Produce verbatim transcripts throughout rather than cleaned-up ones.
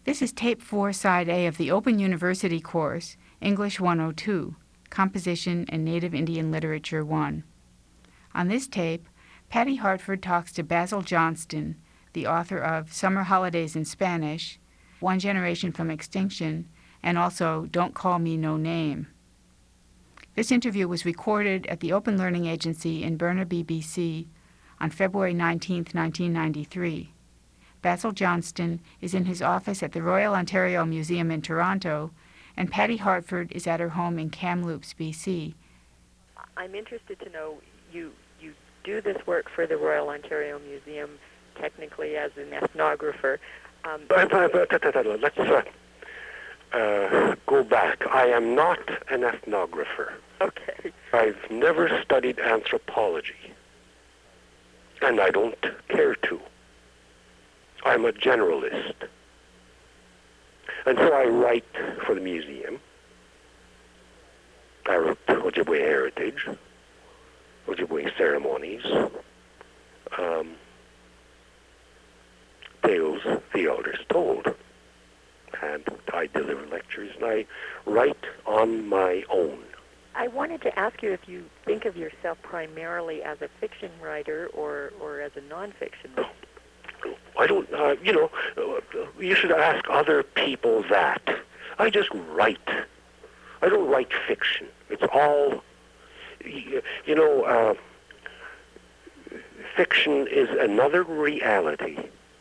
This is Tape four, Side A of the Open University course, English one oh two, Composition and Native Indian Literature one. On this tape, Patty Hartford talks to Basil Johnston, the author of Summer Holidays in Spanish, One Generation from Extinction, and also Don't Call Me No Name. This interview was recorded at the Open Learning Agency in Burnaby, B C on February nineteenth, nineteen ninety-three. Basil Johnston is in his office at the Royal Ontario Museum in Toronto, and Patty Hartford is at her home in Kamloops, B C. I'm interested to know, you you do this work for the Royal Ontario Museum technically as an ethnographer. Um, but, but, but, let's uh, uh, go back. I am not an ethnographer. Okay. I've never studied anthropology, and I don't care to. I'm a generalist. And so I write for the museum. I wrote Ojibwe Heritage, Ojibwe Ceremonies, um, Tales the Elders Told. And I deliver lectures, and I write on my own. I wanted to ask you if you think of yourself primarily as a fiction writer or, or as a nonfiction writer. I don't, uh, you know, uh, you should ask other people that. I just write. I don't write fiction. It's all, you know, uh, fiction is another reality.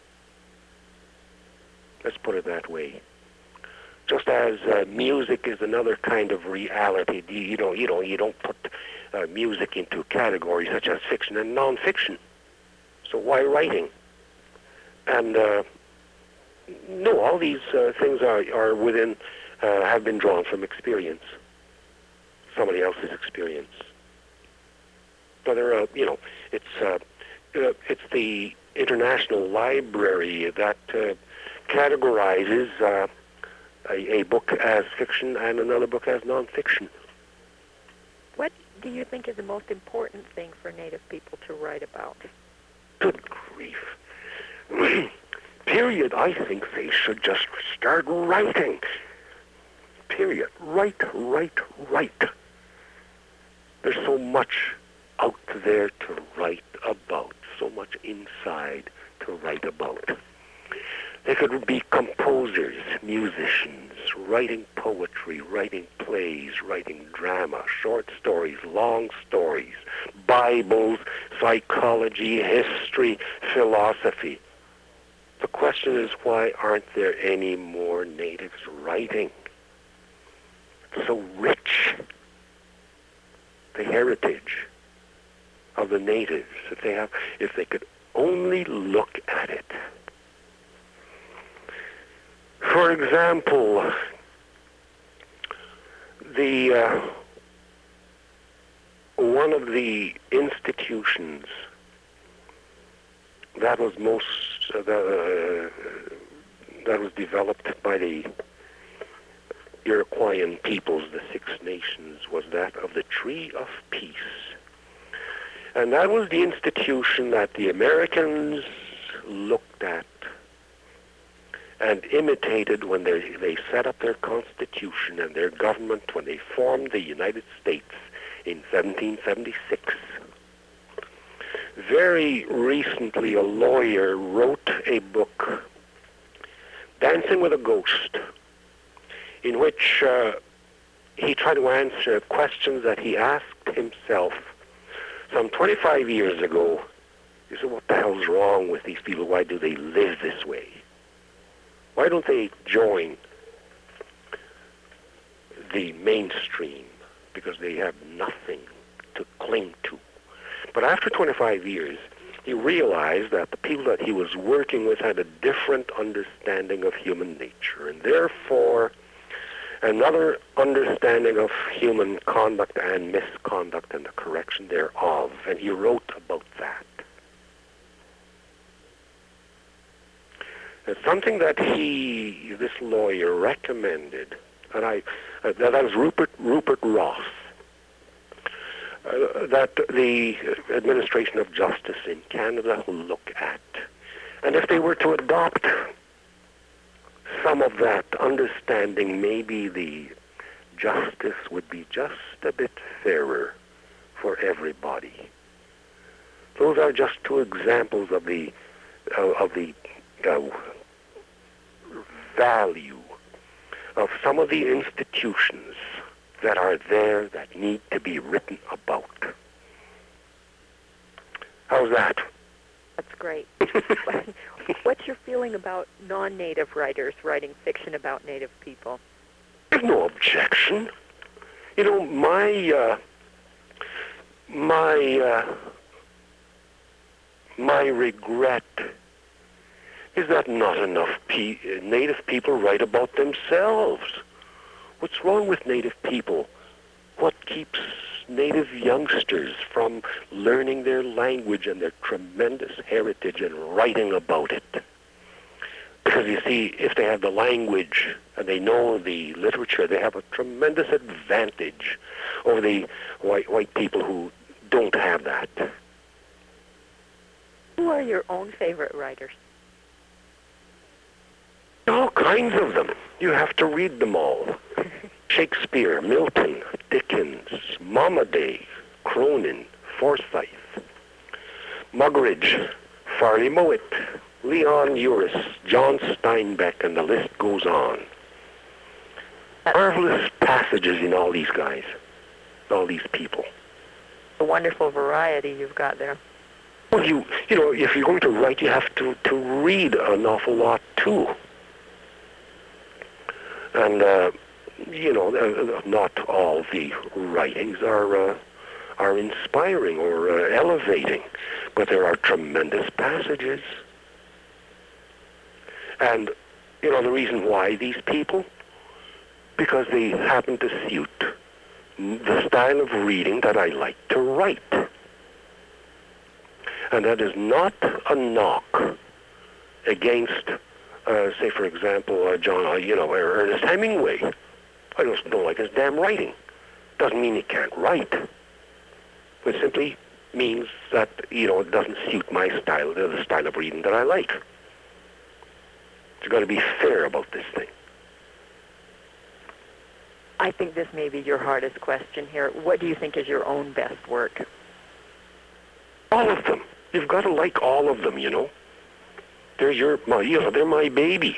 Let's put it that way. Just as uh, music is another kind of reality, you, you know, you don't, you don't put uh, music into categories such as fiction and nonfiction. So why writing? And uh, no, all these uh, things are, are within, uh, have been drawn from experience, somebody else's experience. So there are, you know, it's uh, uh, it's the International Library that uh, categorizes uh, a, a book as fiction and another book as nonfiction. What do you think is the most important thing for Native people to write about? Good grief. Period. I think they should just start writing. Period. Write, write, write. There's so much out there to write about, so much inside to write about. They could be composers, musicians, writing poetry, writing plays, writing drama, short stories, long stories, Bibles, psychology, history, philosophy. The question is, why aren't there any more natives writing? It's so rich, the heritage of the natives, if they have, if they could only look at it. For example, the uh, one of the institutions that was most uh, the, uh, that was developed by the Iroquoian peoples, the Six Nations, was that of the Tree of Peace. And that was the institution that the Americans looked at and imitated when they, they set up their constitution and their government when they formed the United States in seventeen seventy-six. Very recently, a lawyer wrote a book, Dancing with a Ghost, in which uh, he tried to answer questions that he asked himself some twenty-five years ago. He said, what the hell's wrong with these people? Why do they live this way? Why don't they join the mainstream? Because they have nothing to cling to. But after twenty-five years, he realized that the people that he was working with had a different understanding of human nature, and therefore another understanding of human conduct and misconduct and the correction thereof. And he wrote about that. It's something that he, this lawyer, recommended, and I, uh, that was Rupert Rupert Ross, uh, that the administration of justice in Canada will look at. And if they were to adopt some of that understanding, maybe the justice would be just a bit fairer for everybody. Those are just two examples of the uh, of the uh, value of some of the institutions that are there that need to be written about. How's that? That's great. What's your feeling about non-native writers writing fiction about native people? There's no objection. You know, my uh, my uh, my regret is that not enough pe- native people write about themselves. What's wrong with native people? What keeps native youngsters from learning their language and their tremendous heritage and writing about it? Because you see, if they have the language and they know the literature, they have a tremendous advantage over the white, white people who don't have that. Who are your own favorite writers? All kinds of them. You have to read them all. Shakespeare, Milton, Dickens, Momaday, Cronin, Forsyth, Muggeridge, Farley Mowat, Leon Uris, John Steinbeck, and the list goes on. Marvelous passages in all these guys, all these people. A wonderful variety you've got there. Well, you you know, if you're going to write, you have to, to read an awful lot, too. And, uh, you know, uh, not all the writings are uh, are inspiring or uh, elevating, but there are tremendous passages. And, you know, the reason why these people? Because they happen to suit the style of reading that I like to write. And that is not a knock against, uh, say, for example, uh, John, uh, you know, or Ernest Hemingway. I just don't like his damn writing. Doesn't mean he can't write. It simply means that, you know, it doesn't suit my style, the style of reading that I like. It's got to be fair about this thing. I think this may be your hardest question here. What do you think is your own best work? All of them. You've got to like all of them, you know. They're your, my, you know, they're my babies.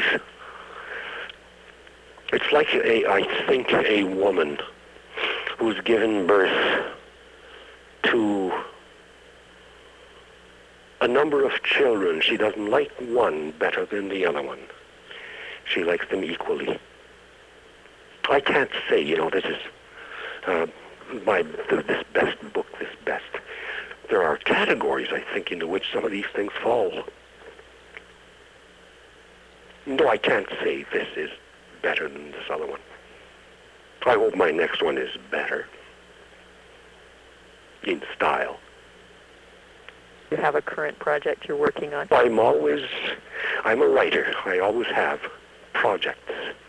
It's like a, I think, a woman who's given birth to a number of children. She doesn't like one better than the other one. She likes them equally. I can't say, you know, this is uh, my this best book, this best. There are categories, I think, into which some of these things fall. No, I can't say this is better than this other one. I hope my next one is better in style. You have a current project you're working on? I'm always, I'm a writer. I always have projects.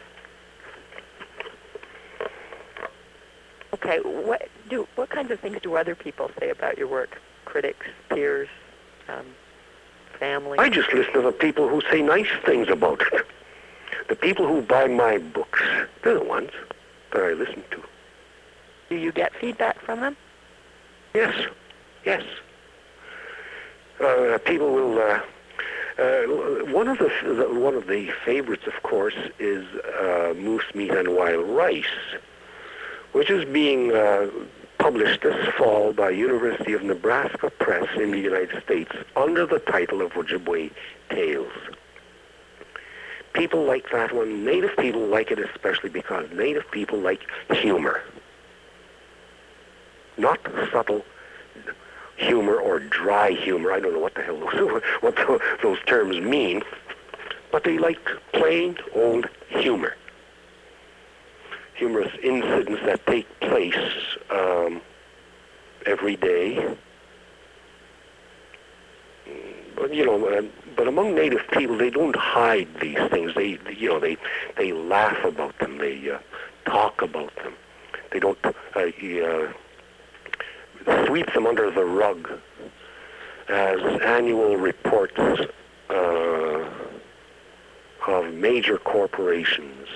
Okay, what do what kinds of things do other people say about your work? Critics, peers, um, family? I just listen to the people who say nice things about it. The people who buy my books, they're the ones that I listen to. Do you get feedback from them? Yes, yes. Uh, people will. Uh, uh, one of the, the one of the favorites, of course, is uh, Moose Meat and Wild Rice, which is being uh, published this fall by University of Nebraska Press in the United States under the title of Ojibwe Tales. People like that one. Native people like it especially because Native people like humor. Not subtle humor or dry humor. I don't know what the hell those, what those terms mean, but they like plain old humor. Humorous incidents that take place um, every day. But, you know, uh, but among Native people, they don't hide these things. They, you know, they they laugh about them. They uh, talk about them. They don't uh, uh, sweep them under the rug as annual reports uh, of major corporations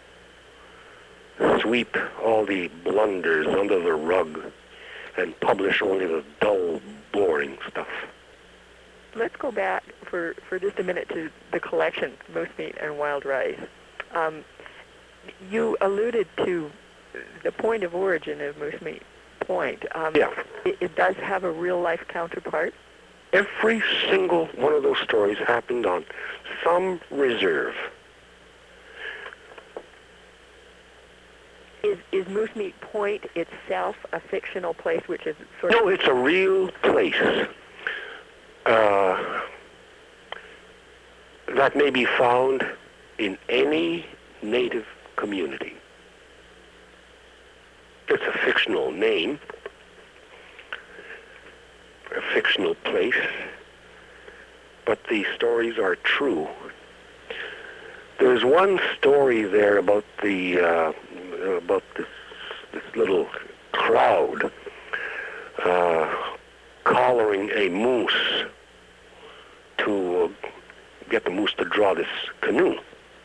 sweep all the blunders under the rug and publish only the dull, boring stuff. Let's go back for, for just a minute to the collection, Moose Meat and Wild Rice. Um, you alluded to the point of origin of Moose Meat Point. Um, Yeah. It, it does have a real-life counterpart. Every single one of those stories happened on some reserve. Is, is Moose Meat Point itself a fictional place, which is sort of... No, it's a real place uh, that may be found in any native community. It's a fictional name, a fictional place, but the stories are true. There's one story there about the uh, about this this little crowd uh, collaring a moose to uh, get the moose to draw this canoe.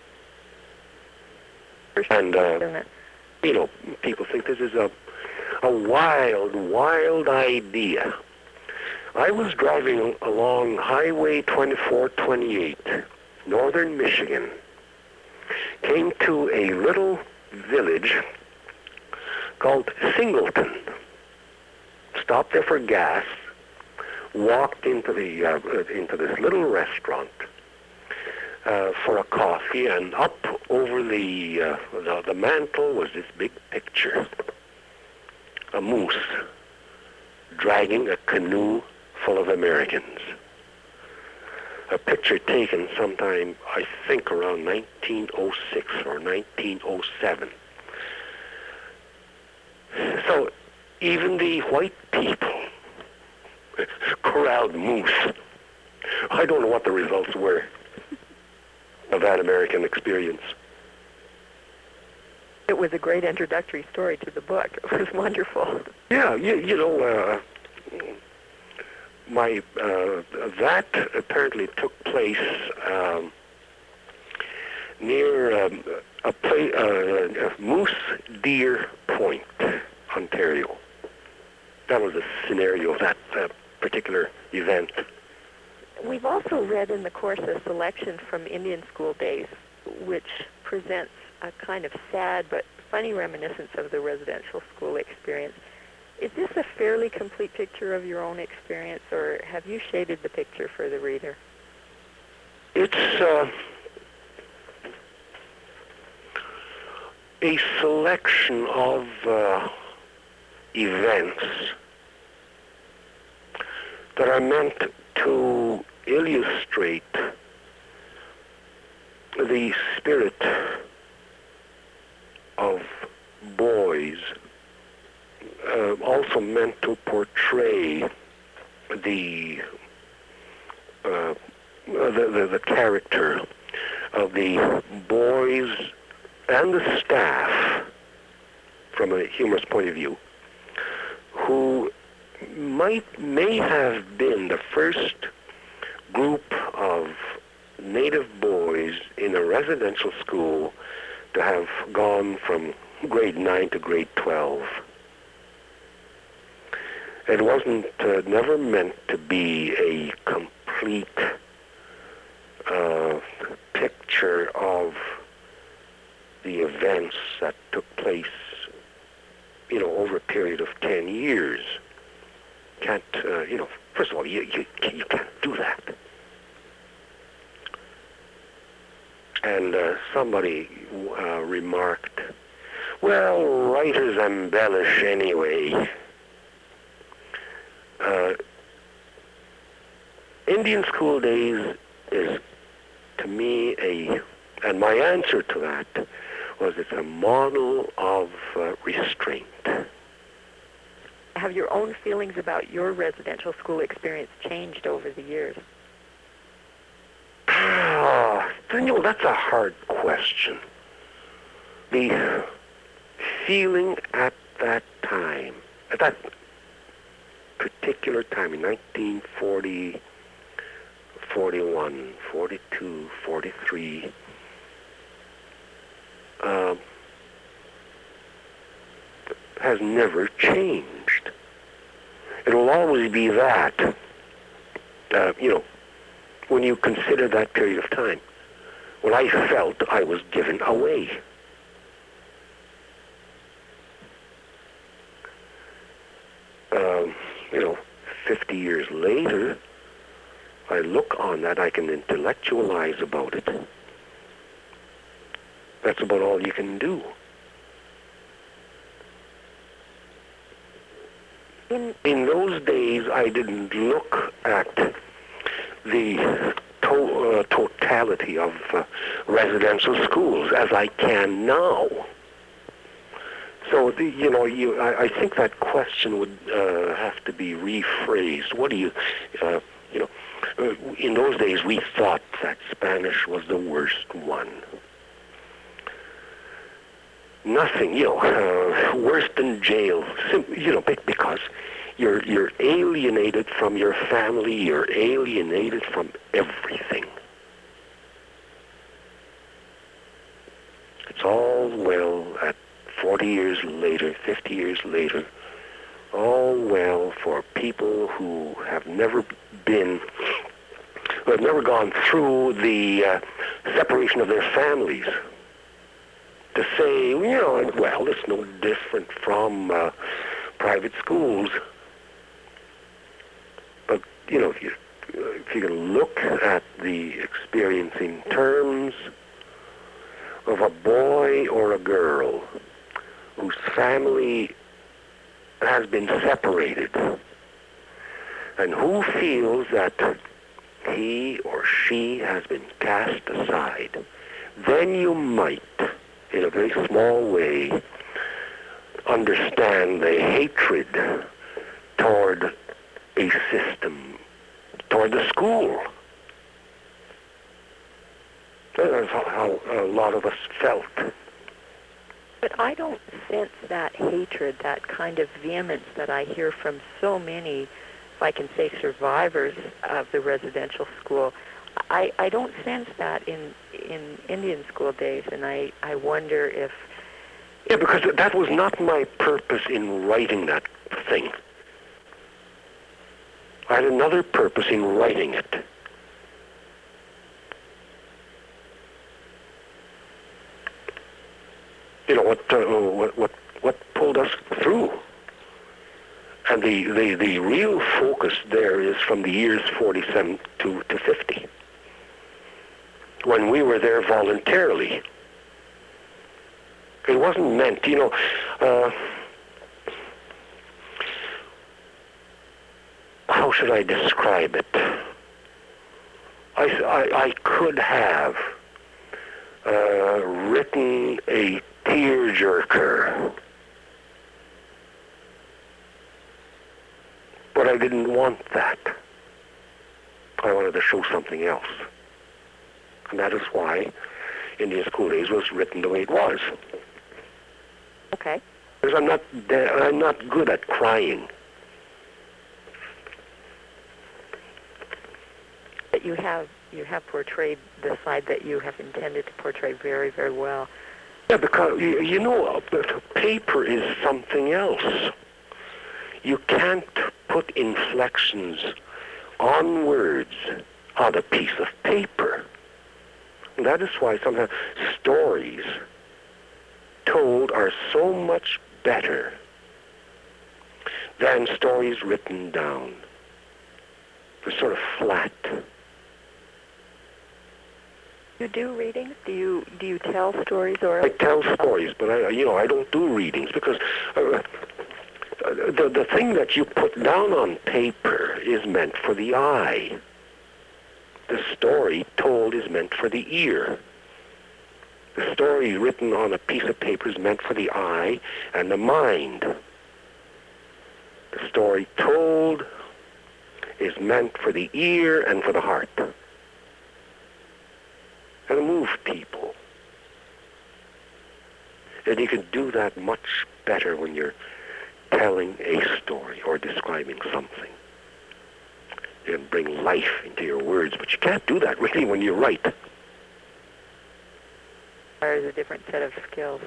And uh, you know, people think this is a a wild, wild idea. I was driving along Highway twenty-four twenty-eight, northern Michigan, came to a little village called Singleton. Stopped there for gas, walked into the uh, into this little restaurant uh, for a coffee, and up over the, uh, the the mantel was this big picture, a moose dragging a canoe full of Americans. A picture taken sometime, I think, around nineteen oh six or nineteen oh seven. So even the white people corralled moose. I don't know what the results were of that American experience. It was a great introductory story to the book. It was wonderful. Yeah, you, you know, uh, my uh, that apparently took place um, near um, a place, uh, Moose Deer Point, Ontario. That was the scenario of that uh, particular event. We've also read in the course a selection from Indian School Days, which presents a kind of sad but funny reminiscence of the residential school experience. Is this a fairly complete picture of your own experience, or have you shaded the picture for the reader? It's uh, a selection of uh, events that are meant to illustrate the spirit of boys, uh, also meant to portray the, uh, the, the the character of the boys and the staff from a humorous point of view, who might may have been the first group of native boys in a residential school to have gone from grade nine to grade twelve. It wasn't uh, never meant to be a complete uh, picture of the events that took place, you know, over a period of ten years. Can't, uh, you know, first of all, you, you, you can't do that. And uh, somebody uh, remarked, well, writers embellish anyway. Uh, Indian School Days is, to me, a, and my answer to that was it's a model of uh, restraint. Have your own feelings about your residential school experience changed over the years? Ah, you know, that's a hard question. The feeling at that time, at that particular time in nineteen forty, forty-one, forty-two, forty-three, uh, has never changed. It will always be that, uh, you know, when you consider that period of time, when I felt I was given away. Um, you know, fifty years later, I look on that, I can intellectualize about it. That's about all you can do. In, In those days, I didn't look at the to- uh, totality of uh, residential schools as I can now. So, the, you know, you, I, I think that question would uh, have to be rephrased. What do you, uh, you know, uh, in those days we thought that Spanish was the worst one. Nothing, you know, uh, worse than jail. Sim- you know, because you're you're alienated from your family. You're alienated from everything. It's all well at forty years later, fifty years later, all well for people who have never been, who have never gone through the uh, separation of their families. To say, you know, well, it's no different from uh, private schools. But, you know, if you, if you can look at the experience in terms of a boy or a girl whose family has been separated, and who feels that he or she has been cast aside, then you might, in a very small way, understand the hatred toward a system, toward the school. That's how a lot of us felt. but I don't sense that hatred, that kind of vehemence that I hear from so many, if I can say, survivors of the residential school. I, I don't sense that in in Indian school days, and I, I wonder if... Yeah, because that was not my purpose in writing that thing. I had another purpose in writing it. You know, what, uh, what, what, what pulled us through. And the, the, the real focus there is from the years forty-seven to, to fifty. When we were there voluntarily. It wasn't meant, you know, uh, how should I describe it? I, I, I could have uh, written a tearjerker, but I didn't want that. I wanted to show something else. And that is why Indian School Days was written the way it was. Okay. Because I'm not, I'm not good at crying. But you have you have portrayed the side that you have intended to portray very, very well. Yeah, because, you, you know, paper is something else. You can't put inflections on words on a piece of paper. And that is why sometimes stories told are so much better than stories written down. They're sort of flat. You do readings? Do you do you tell stories or? I tell stories, but I, you know, I don't do readings because uh, the the thing that you put down on paper is meant for the eye. The story told is meant for the ear. The story written on a piece of paper is meant for the eye and the mind. The story told is meant for the ear and for the heart. And to move people. And you can do that much better when you're telling a story or describing something. You can bring life into your words, but you can't do that really when you write. requires a different set of skills.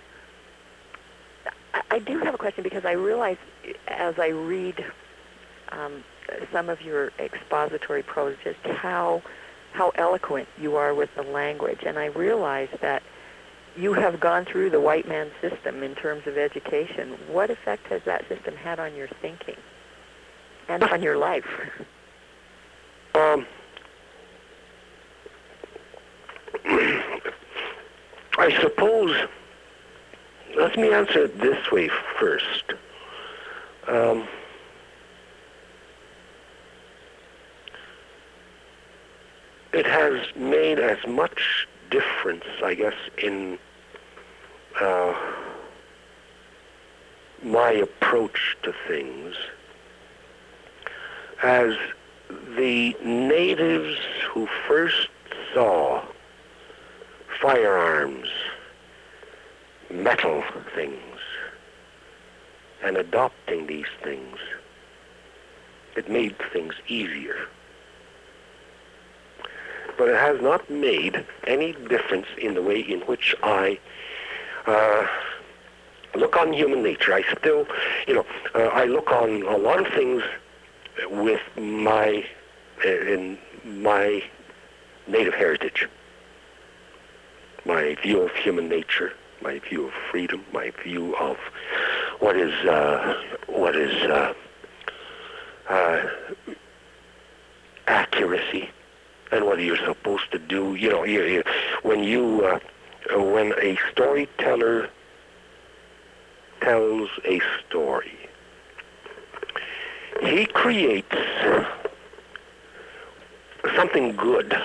I, I do have a question because I realize as I read um, some of your expository prose just how how eloquent you are with the language, and I realize that you have gone through the white man's system in terms of education. What effect has that system had on your thinking and on your life? Um, I suppose, let me answer it this way first. Um, it has made as much difference, I guess, in uh, my approach to things as the natives who first saw firearms, metal things, and adopting these things, it made things easier. But it has not made any difference in the way in which I uh, look on human nature. I still, you know, uh, I look on a lot of things with my, uh, in my native heritage. My view of human nature, my view of freedom, my view of what is, uh, what is uh, uh, accuracy, and what you're supposed to do. You know, you, you, when you, uh, when a storyteller tells a story, he creates something good,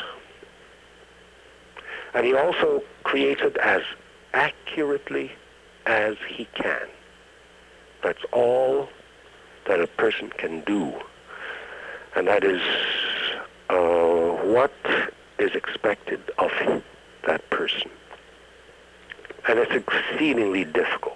and he also creates it as accurately as he can. That's all that a person can do, and that is uh, what is expected of that person. And it's exceedingly difficult.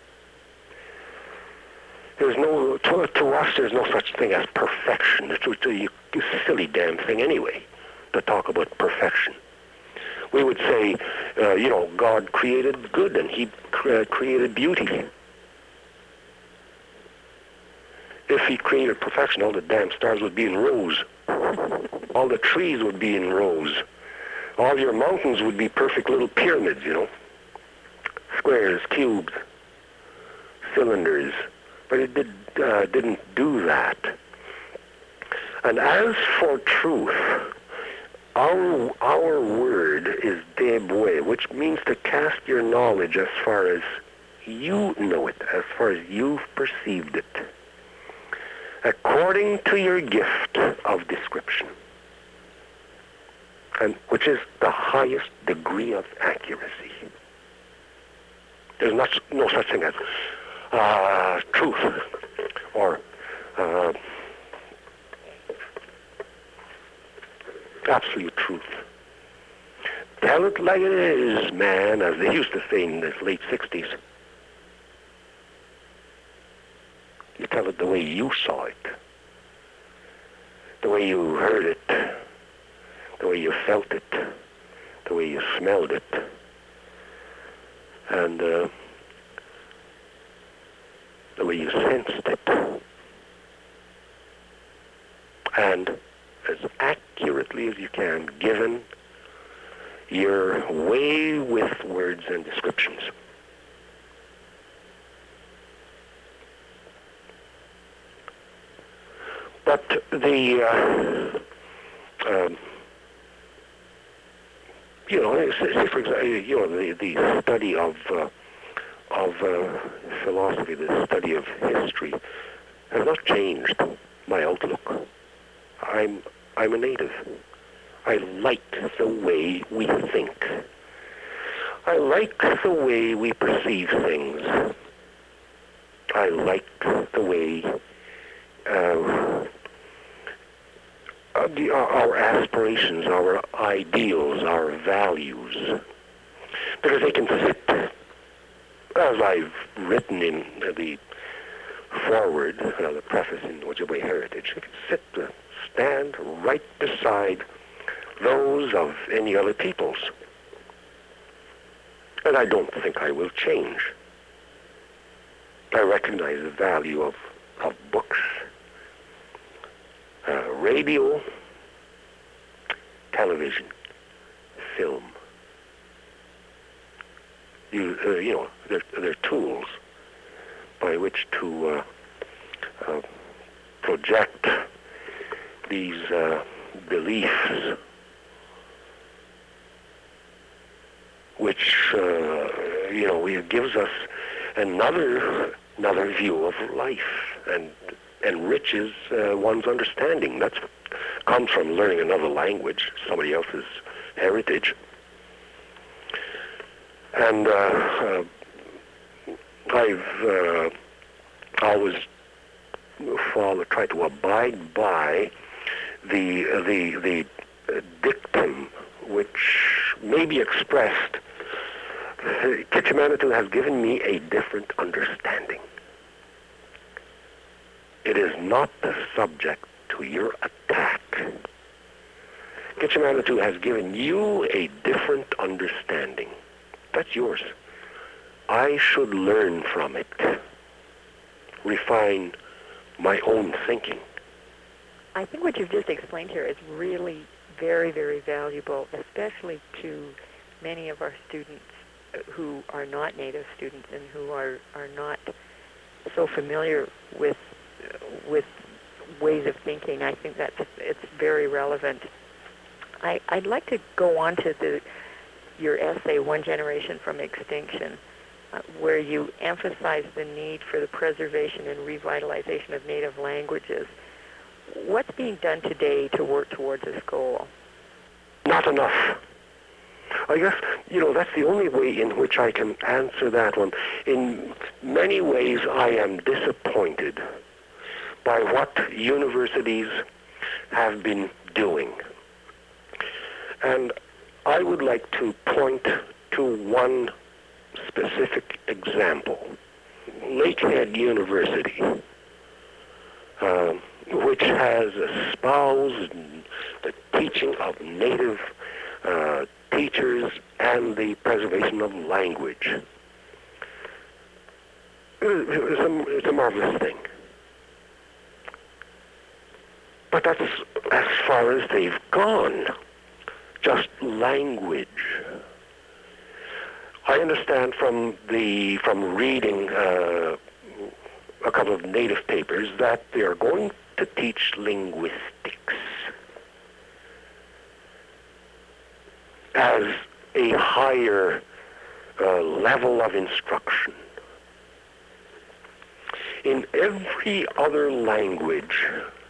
There's no, to, to us, there's no such thing as perfection. It's, it's, a, it's a silly damn thing anyway to talk about perfection. We would say, uh, you know, God created good and he cre- created beauty. If he created perfection, all the damn stars would be in rows. All the trees would be in rows. All your mountains would be perfect little pyramids, you know. Squares, cubes, cylinders. But it did, uh, didn't do that. And as for truth, our our word is debwe, which means to cast your knowledge as far as you know it, as far as you've perceived it, according to your gift of description, and which is the highest degree of accuracy. There's not, no such thing as uh, truth or uh, absolute truth. Tell it like it is, man, as they used to say in the late sixties. You tell it the way you saw it, the way you heard it, the way you felt it, the way you smelled it, and uh, the way you sensed it, and as accurately as you can, given your way with words and descriptions. But the, uh, um, you know, say for example, you know, the, the study of uh, of uh, philosophy, the study of history, has not changed my outlook. I'm I'm a native. I like the way we think. I like the way we perceive things. I like the way uh, the, our aspirations, our ideals, our values, because they can fit, as I've written in the foreword, uh, the preface in Ojibwe Heritage, they can sit, uh, stand right beside those of any other peoples. And I don't think I will change. I recognize the value of, of books, uh, radio, television, film. You, uh, you know, they're, they're tools by which to uh, uh, project these uh, beliefs, which uh, you know, it gives us another another view of life and enriches uh, one's understanding. That's what comes from learning another language, somebody else's heritage. And uh, uh, I've uh, always follow, try to abide by the uh, the the uh, dictum which may be expressed. Kitchimanatu has given me a different understanding. It is not the subject to your attack. Kitchimanatu has given you a different understanding. That's yours. I should learn from it, refine my own thinking. I think what you've just explained here is really very, very valuable, especially to many of our students who are not native students and who are, are not so familiar with with ways of thinking. I think that's it's very relevant. I, I'd like to go on to the your essay, One Generation from Extinction, uh, where you emphasize the need for the preservation and revitalization of native languages. What's being done today to work towards this goal? Not enough. I guess, you know, that's the only way in which I can answer that one. In many ways, I am disappointed by what universities have been doing. And I would like to point to one specific example. Lakehead University, uh, which has espoused the teaching of native uh, teachers and the preservation of language. It's a, it's a marvelous thing. But that's as far as they've gone. Just language. I understand from the from reading uh, a couple of native papers that they are going to teach linguistics as a higher uh, level of instruction. In every other language,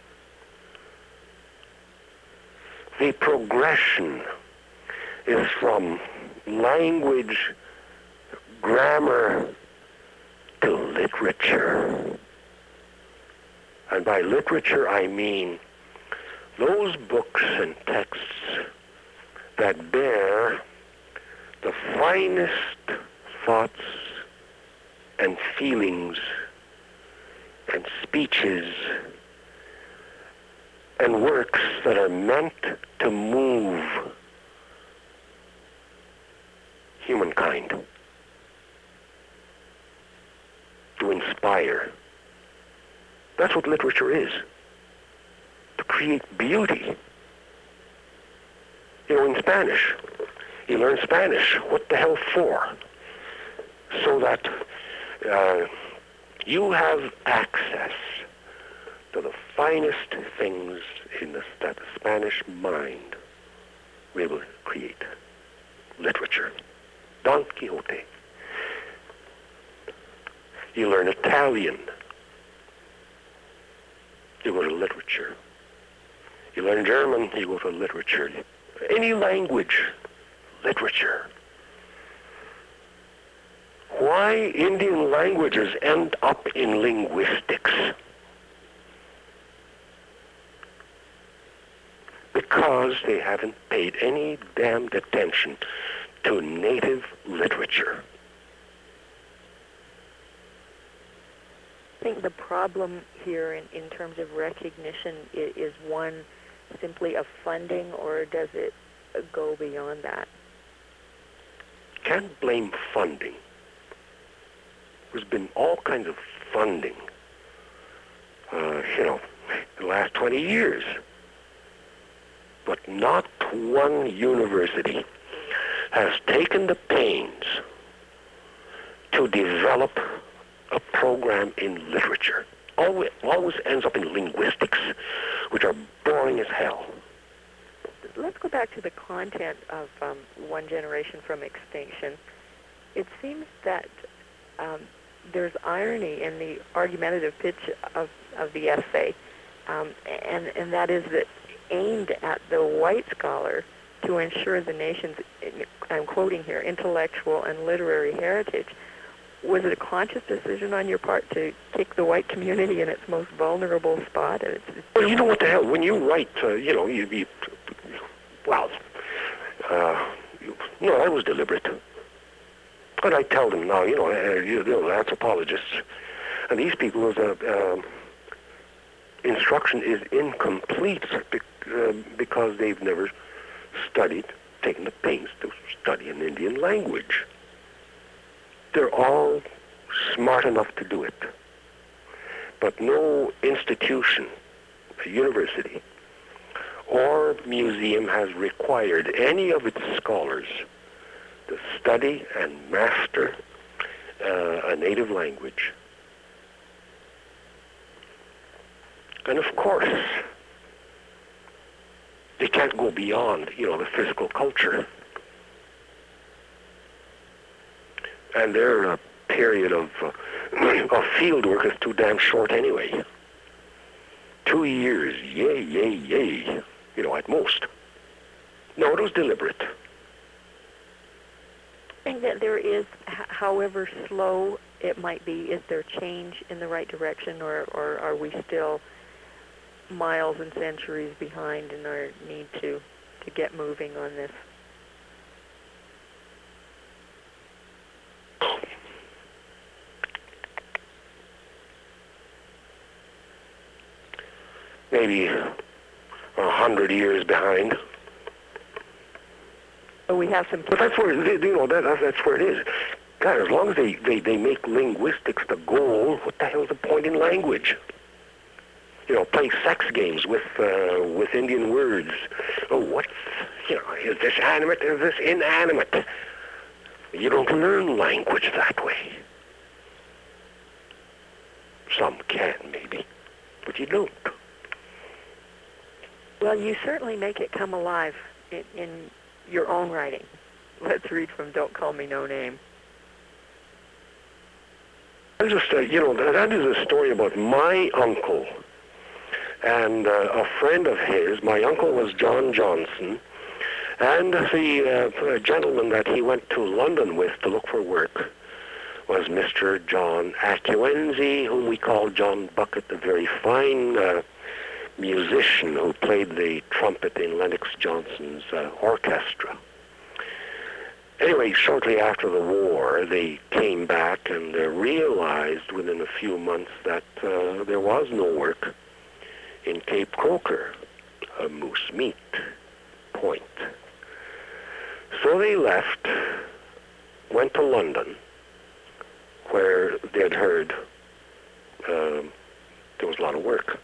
the progression is from language, grammar, to literature. And by literature, I mean those books and texts that bear the finest thoughts and feelings and speeches and works that are meant to move humankind, to inspire. That's what literature is, to create beauty. You know, in Spanish, you learn Spanish. What the hell for? So that uh, you have access to the finest things in the, that the Spanish mind will create. Literature. Don Quixote. You learn Italian. You go to literature. You learn German, you go to literature. Any language, literature. Why Indian languages end up in linguistics? Because they haven't paid any damned attention to native literature. I think the problem here in, in terms of recognition is, is one simply of funding, or does it go beyond that? can't blame funding. There's been all kinds of funding, uh, you know, the last twenty years. But not one university has taken the pains to develop a program in literature. Always, always ends up in linguistics, which are boring as hell. Let's go back to the content of um, One Generation from Extinction. It seems that um, there's irony in the argumentative pitch of, of the essay, um, and, and that is that aimed at the white scholar to ensure the nation's, I'm quoting here, intellectual and literary heritage. Was it a conscious decision on your part to kick the white community in its most vulnerable spot? And it's, it's well, you know what the hell? When you write, uh, you know, you, you well, uh, you, no, that was deliberate. But I tell them now, you know, uh, you, you know, that's apologists, and these people, uh, uh, instruction is incomplete be, uh, because they've never studied, taken the pains to study an Indian language. They're all smart enough to do it. But no institution, a university, or museum has required any of its scholars to study and master uh, a native language. And of course, they can't go beyond, you know, the physical culture. And their uh, period of, uh, of field work is too damn short anyway. Two years, yay, yay, yay, you know, at most. No, it was deliberate. I think that there is, h- however slow it might be, is there change in the right direction, or, or are we still miles and centuries behind in our need to, to get moving on this? Maybe a hundred years behind. But we have some... But that's where, they, you know, that, that's where it is. God, as long as they, they, they make linguistics the goal, what the hell's the point in language? You know, playing sex games with uh, with Indian words. Oh, what's, you know, is this animate, is this inanimate? You don't learn language that way. Some can, maybe, but you don't. Well, you certainly make it come alive in, in your own writing. Let's read from Don't Call Me No Name. I just, uh, you know, that is a story about my uncle and uh, a friend of his. My uncle was John Johnson, and the uh, gentleman that he went to London with to look for work was Mister John Acquenzi, whom we call John Bucket, a very fine uh, musician who played the trumpet in Lennox Johnson's uh, orchestra. Anyway, shortly after the war, they came back and uh, realized within a few months that uh, there was no work in Cape Croker, a moose meat point. So they left, went to London, where they had heard uh, there was a lot of work.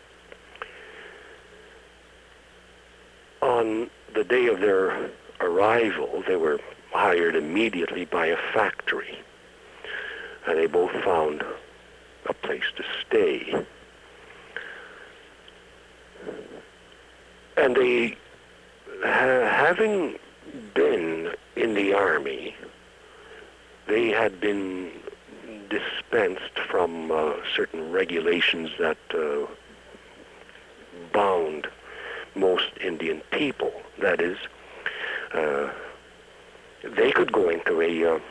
On the day of their arrival, they were hired immediately by a factory, and they both found a place to stay. And they, ha- having been in the army, they had been dispensed from uh, certain regulations that uh, bound most Indian people. That is, uh, they could go into a uh,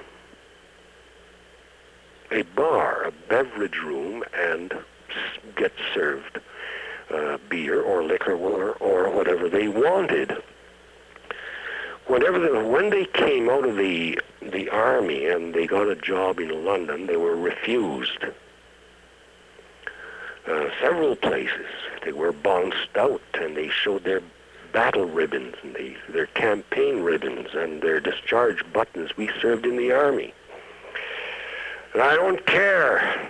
a bar, a beverage room, and s- get served uh, beer or liquor or, or whatever they wanted. Whenever the, when they came out of the the army and they got a job in London, they were refused. Uh, several places they were bounced out, and they showed their battle ribbons and they, their campaign ribbons and their discharge buttons. We served in the army. And I don't care.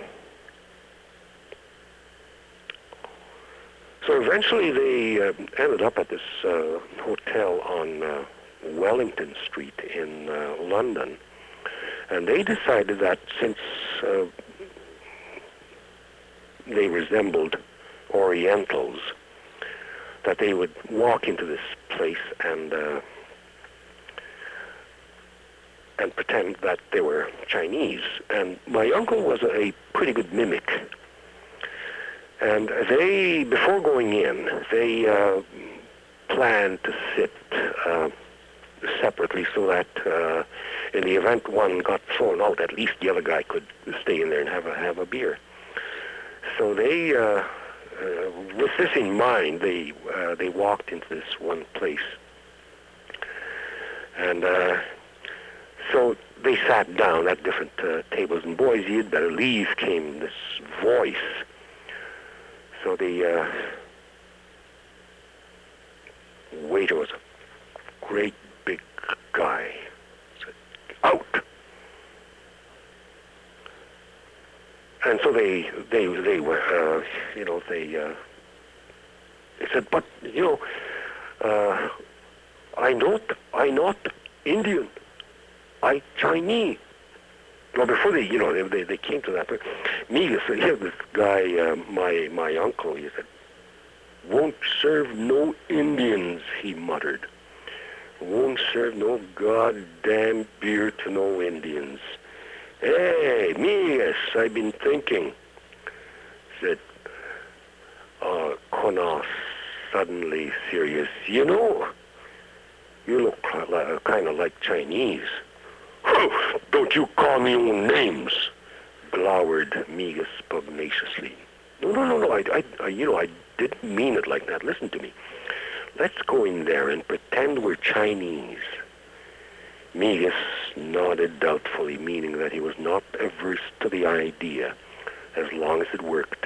So eventually they uh, ended up at this uh, hotel on uh, Wellington Street in uh, London. And they decided that since uh, they resembled Orientals, that they would walk into this place and uh, and pretend that they were Chinese. And my uncle was a pretty good mimic. And they, before going in, they uh, planned to sit uh, separately so that uh, in the event one got thrown out, at least the other guy could stay in there and have a, have a beer. So they, uh, uh, with this in mind, they uh, they walked into this one place. And uh, so they sat down at different uh, tables, and boys, you'd better leave, came this voice. So the uh, waiter was a great big guy. Said, out! And so they they they were uh, you know they uh, they said, but you know uh, I not I not Indian, I Chinese. Well, before they, you know, they they, they came to that, but me, so here this guy, uh, my my uncle, he said, won't serve no Indians, he muttered. Won't serve no goddamn beer to no Indians. Hey, me, yes, I've been thinking, said uh, Konos, suddenly serious. You know, you look uh, kind of like Chinese. Don't you call me own names, glowered Migas pugnaciously. No, no, no, no, I, I, I, you know, I didn't mean it like that. Listen to me. Let's go in there and pretend we're Chinese. Migas nodded doubtfully, meaning that he was not averse to the idea, as long as it worked.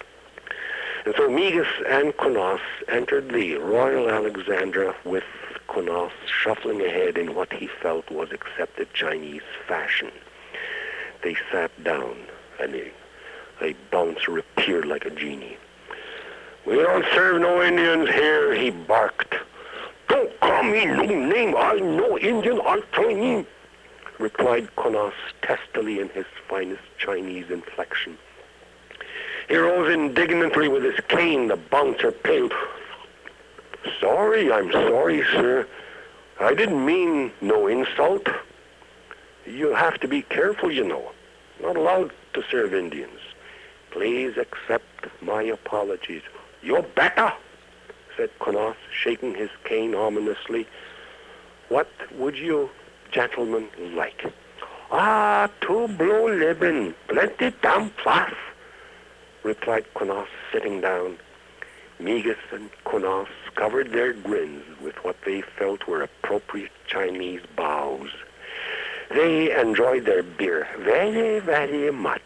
And so Migas and Konos entered the Royal Alexandra with Konos shuffling ahead in what he felt was accepted Chinese fashion. They sat down, and a, a bouncer appeared like a genie. We don't serve no Indians here, he barked. Don't call me no name, I no Indian, I Chinese, replied Konos testily in his finest Chinese inflection. He rose indignantly with his cane. The bouncer paled. Sorry, I'm sorry, sir. I didn't mean no insult. You have to be careful, you know. Not allowed to serve Indians. Please accept my apologies. You better, said Konos, shaking his cane ominously. What would you gentlemen like? Ah, two blue ribbon, plenty damn fast, replied Konos, sitting down. Migas and Konos covered their grins with what they felt were appropriate Chinese bows. They enjoyed their beer very, very much.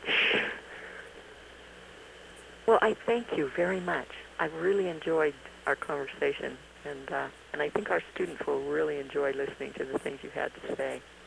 Well, I thank you very much. I really enjoyed our conversation, and uh, and I think our students will really enjoy listening to the things you had to say.